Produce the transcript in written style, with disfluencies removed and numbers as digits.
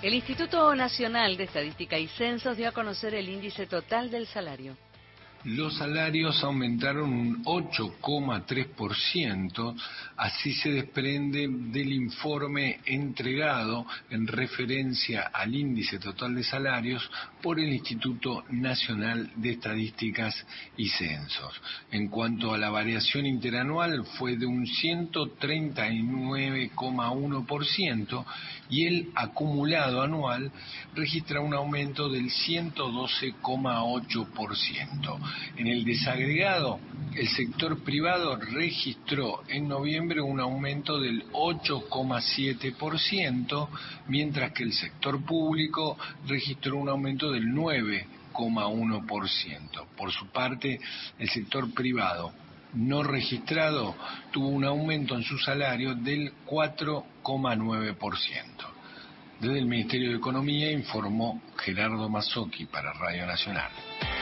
El Instituto Nacional de Estadística y Censos dio a conocer el índice total del salario. Los salarios aumentaron un 8,3%, así se desprende del informe entregado en referencia al índice total de salarios por el Instituto Nacional de Estadísticas y Censos. En cuanto a la variación interanual, fue de un 139,1% y el acumulado anual registra un aumento del 112,8%. En el desagregado, el sector privado registró en noviembre un aumento del 8,7%, mientras que el sector público registró un aumento del 9,1%. Por su parte, el sector privado no registrado tuvo un aumento en su salario del 4,9%. Desde el Ministerio de Economía informó Gerardo Mazzocchi para Radio Nacional.